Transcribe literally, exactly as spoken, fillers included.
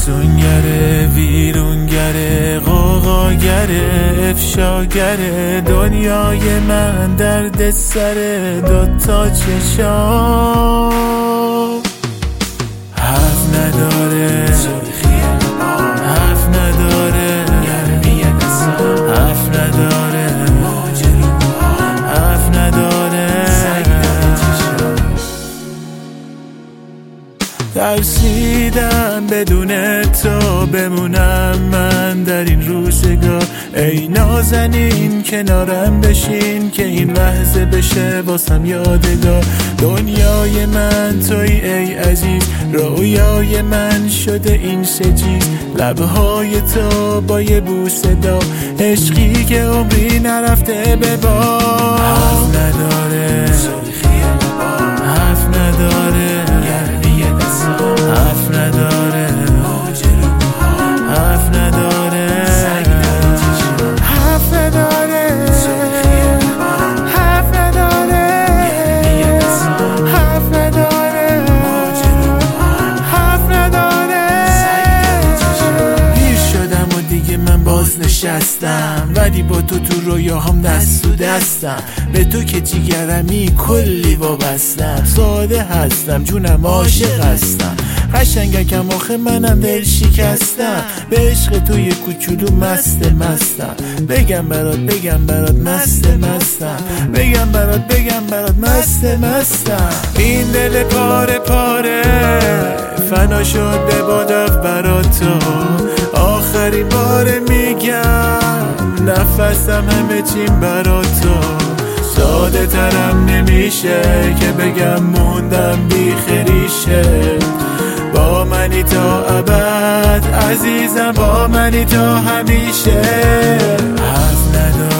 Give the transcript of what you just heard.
افسونگره، ویرونگره، غوغاگره، افشاگره، دنیای من درد سره، دوتا چشام حرف نداره، حرف نداره، حرف نداره، حرف نداره. ترسیدم بدون تو بمونم من در این روزگار. ای نازنین کنارم بشین که این لحظه بشه واسم یادگار. دنیای من توی ای عزیز، رویای من شده این سجیز. لبهای تو با یه بوسه دار، عشقی که عمری نرفته به بار. حرف نداره، حرف نداره، حرف نداره، حرف نداره، حرف نداره، حرف نداره، حرف نداره، حرف نداره. پیر شدم و دیگه من باز نشستم، ولی با تو تو رویاهام دست تو دستم. به تو که جیگرمی کلی وابستم، ساده هستم جونم عاشق هستم. قشنگکم آخه منم دل شکستم، به عشق تو یه کوچولو مست مستم. بگم برات بگم برات مست مستم، بگم برات بگم برات مست مستم. این دل پاره پاره فنا شد به بادف برات تو. آخرین بار میگم نفسم همه چیم برات تو. ساده ترم نمیشه که بگم موندم بی خریشه. با منی تا ابد عزیزم، با منی تا همیشه. حرف نداره،